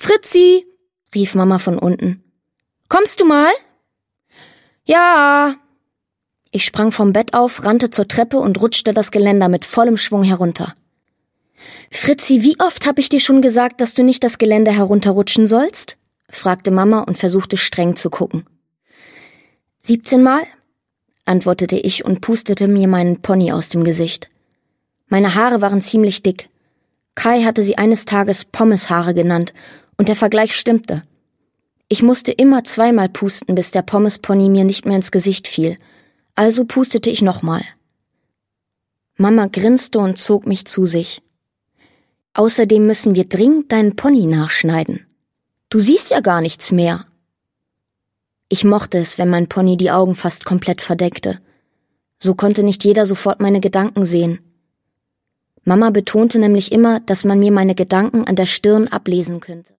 Fritzi, rief Mama von unten. Kommst du mal? Ja. Ich sprang vom Bett auf, rannte zur Treppe und rutschte das Geländer mit vollem Schwung herunter. Fritzi, wie oft habe ich dir schon gesagt, dass du nicht das Geländer herunterrutschen sollst? Fragte Mama und versuchte streng zu gucken. 17 Mal, antwortete ich und pustete mir meinen Pony aus dem Gesicht. Meine Haare waren ziemlich dick. Kai hatte sie eines Tages Pommeshaare genannt und der Vergleich stimmte. Ich musste immer 2-mal pusten, bis der Pommespony mir nicht mehr ins Gesicht fiel. Also pustete ich nochmal. Mama grinste und zog mich zu sich. Außerdem müssen wir dringend deinen Pony nachschneiden. Du siehst ja gar nichts mehr. Ich mochte es, wenn mein Pony die Augen fast komplett verdeckte. So konnte nicht jeder sofort meine Gedanken sehen. Mama betonte nämlich immer, dass man mir meine Gedanken an der Stirn ablesen könnte.